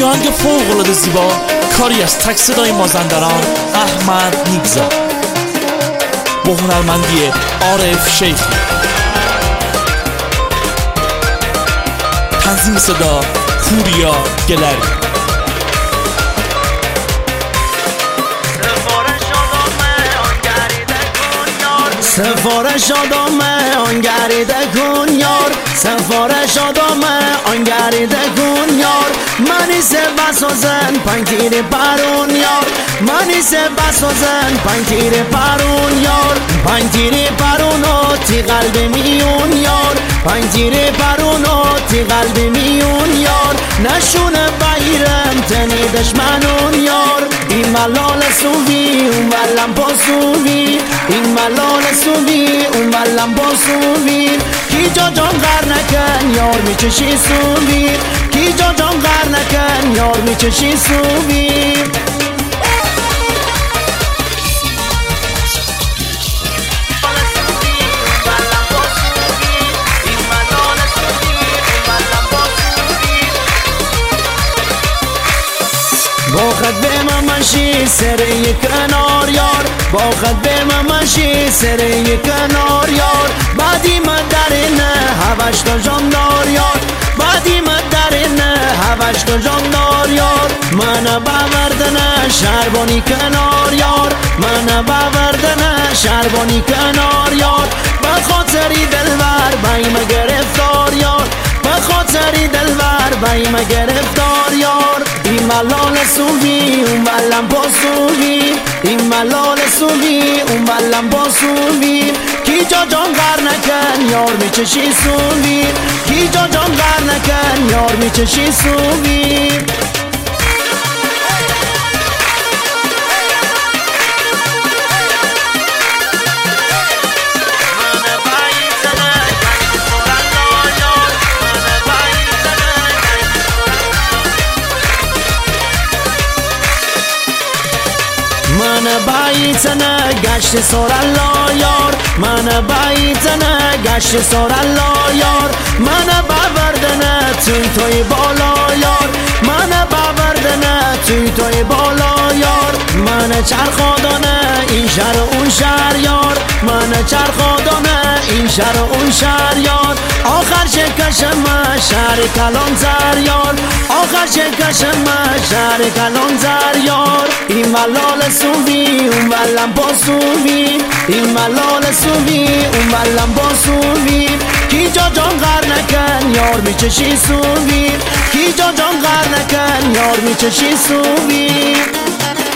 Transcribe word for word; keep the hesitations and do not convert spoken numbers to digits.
یه آهنگ فوق‌العاده زیبا، کاری از تک صدای مازندران احمد نیکزا با هنرمندی عارف شیخی. تنظیم صدا پوریا گلری. سفارش آدامه آن گریده کن یار، سفارش آدامه آن گریده کن یار. منی سه بسازن پنج تیر پرون یار، منی سه بسازن پنج تیر پرون یار. پنج تیر پرونو تی قلب میون یار، پنج تیر پرونو تی قلب میون یار. نشونه بایرم تنی دشمنون یار. این ملال سوی اون ملم پاسوی، این ملال سوی اون ملم پاسوی. کی جا جان غر نکن یار میچشی سوی، کی جا جان غر نکن یار میچشی سوی. باخد به ممشی سری کنار یار، باخد به ممشی سری کنار یار. بعدی من در نه هوش تو جاندار یار، بعدی من در نه هوش تو جاندار یار. من باوردن شربانی کنار یار، من باوردن شربانی کنار یار. به خاطری دلبر بایم گرفتار یار، به خاطری دلبر بایم گرفتار یار. این ملال سوی اون ملم پاسوی، این ملال سوی اون ملم پاسوی. کی جا جان غر نکن یار میچشی سوی، کی جا جان غر نکن یار میچشی سوی. من بایتنه گشت سرالا یار، من بایتنه گشت سرالا یار. من باوردنه توی توی بالا یار، من باوردنه توی توی بالا یار. من چرخادانه این شهر اون شهر یار، من چرخادانه این شهر اون شهر یار. آخر شکشم شهر کلانتر یار، آخر شکشم شهر کلانتر یار. این ملال سوی اون ملم پاسوی، این ملال سوی اون ملم پاسوی. کی جا جان غر نکن یار میچشی سوی، کی جا جان غر نکن یار میچشی سوی.